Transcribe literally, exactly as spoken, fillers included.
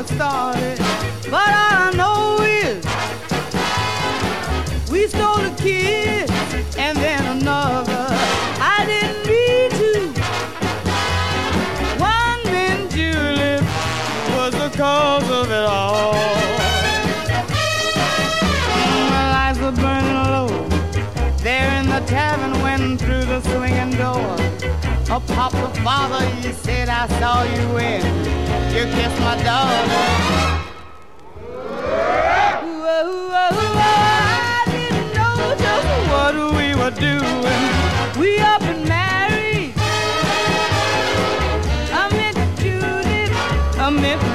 started. But all I know is we stole a kiss and then another. I didn't mean to. One mint julep was the cause of it all. My lights were burning low there in the tavern, went through the swinging door. Up popped the father, he said, I saw you when you kissed my daughter. Whoa, whoa, whoa, I didn't know just what we were doing. We up and married. I met Judith, I met